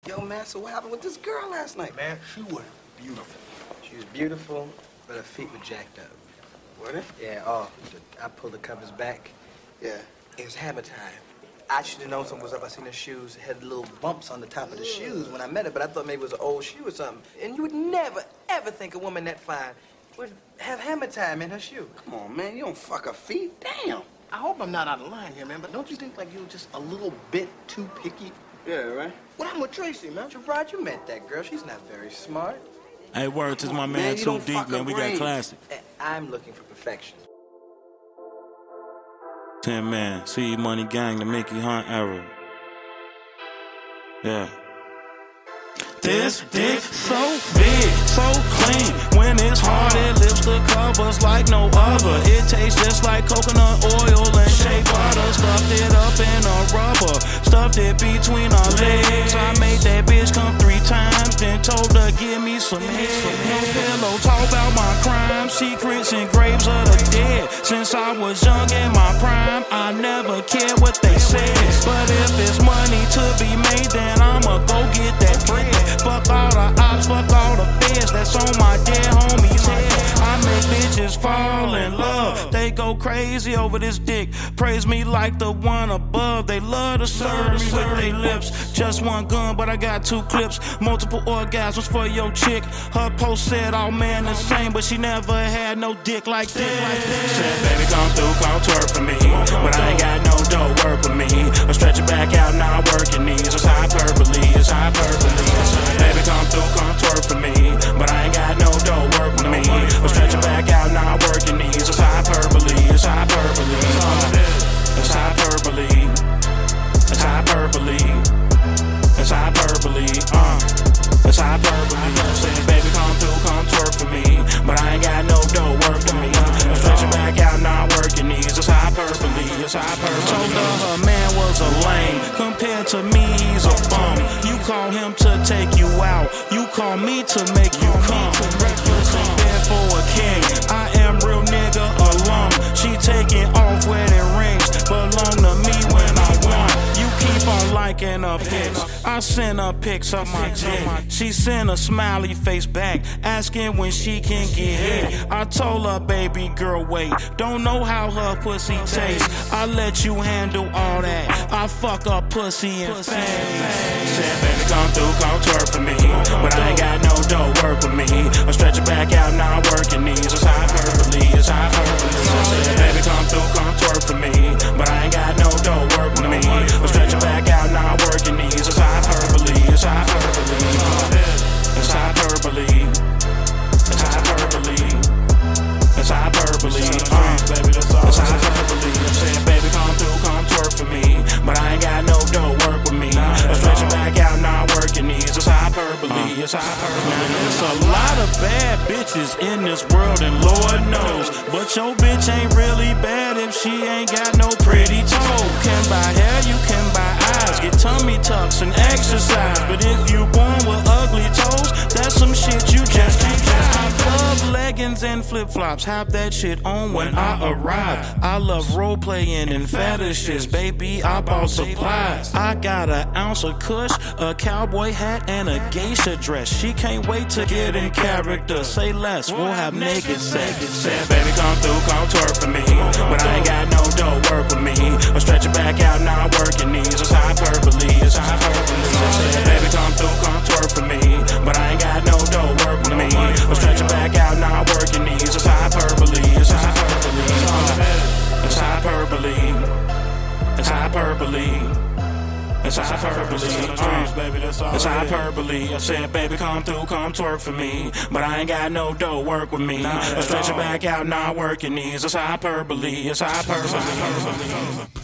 Yo, man, so what happened with this girl last night? Man, she was beautiful. She was beautiful, but her feet were jacked up. Were they? Yeah, I pulled the covers back. Yeah. It was hammer time. I should have known something was up. I seen her shoes had little bumps on the top of the shoes when I met her, but I thought maybe it was an old shoe or something. And you would never, ever think a woman that fine would have hammer time in her shoe. Come on, man, you don't fuck her feet. Damn. I hope I'm not out of line here, man, but don't you think like you're just a little bit too picky? Yeah, right? What happened with Tracy, man? Gerard, you met that girl. She's not very smart. Hey, word to my man, Too Deep, man. We got classic. I'm looking for perfection. 10 man, C Money Gang, the Mickey Hunt era. Yeah. This dick so big, so clean. When it's hard, it lifts the covers like no other. It tastes just like coconut oil and shea butter. Stuffed it up in a rubber, stuffed it between our legs. I made that bitch come 3 times, then told her give me some head. No pillow, talk about my crime, secrets and graves of the dead. Since I was young in my prime, I never cared what they said. But if it's money to be made, then I'ma go get that bread. Fuck all the ops, fuck all the feds that's on my dead homie's head. I make bitches fall in love. They go crazy over this dick. Praise me like the one above. They love to serve me with their lips. Just one gun, but I got 2 clips. Multiple orgasms for your chick. Her post said all men the same, but she never had no dick like this. Said, baby, come through, come twerk for me. But I ain't got no dough, work with me. I stretch it back out, now I'm working these. It's hyperbole, it's hyperbole. Baby, come through, come twerk for me. But I ain't got no dough, work with me. I stretch it back out, now I'm working these. It's hyperbole, it's hyperbole. It's hyperbole. It's hyperbole. It's hyperbole. It's hyperbole. Saying, baby, come through, come twerk for me. But I ain't got no dough, work for me. I stretch it back out, now I'm working these. It's hyperbole. It's hyperbole. Told her man was a lame. Compared to me, he's a bum. You call him to take you out. You call me to make you come. Breakfast in bed for a king. I am real nigga alum. She taking off wedding rings. Belong to me when I want. You keep on liking her pics. I send her pics of my dick. She send a smiley face back, asking when she can get hit. I told her, baby girl, wait. Don't know how her pussy tastes. I let you handle all that. I fuck up pussy and face. Said, baby, come through, come twerk for me. But I ain't got no dough, work with me. I stretch it back out, now I'm working these. It's hyperbole, it's hyperbole. Said, baby, come through, come twerk for me. But I ain't got no dough, work with me. I stretch it back out, now I'm working these. It's hyperbole, it's hyperbole. It's hyperbole. It's hyperbole. It's hyperbole. It's hyperbole. I'm saying, baby, come through, come twerk for me. But I ain't got no dough, work with me. I stretch it back out, now I'm working these. It's hyperbole. It's hyperbole. Now there's a lot of bad bitches in this world, and Lord knows. But your bitch ain't really bad if she ain't got no pretty toes. Can buy hair, you can buy eyes. Get tummy tucks and exercise. But if you born with ugly toes, that's some shit you just can't buy. I love leggings and flip-flops. Have that shit on when I arrive. I love role-playing and fetishes. Baby, I bought supplies. I got an ounce of kush, a cowboy hat, and a geisha dress. She can't wait to get in character. Say less, we'll have naked sex. Said, baby, come through, come twerk for me. But I ain't got no dough, work with me. I stretch it back out, now I'm working these. It's hyperbole, it's hyperbole. Said, baby, come through, come twerk for me. But I ain't got no dough, work with me. I stretch it back out, now I'm working these. It's hyperbole, it's hyperbole. It's hyperbole. It's hyperbole. It's hyperbole. It's hyperbole. I said, baby, come through, come twerk for me. But I ain't got no dough, work with me. I stretch it back out, now I'm working these. It's hyperbole. It's hyperbole.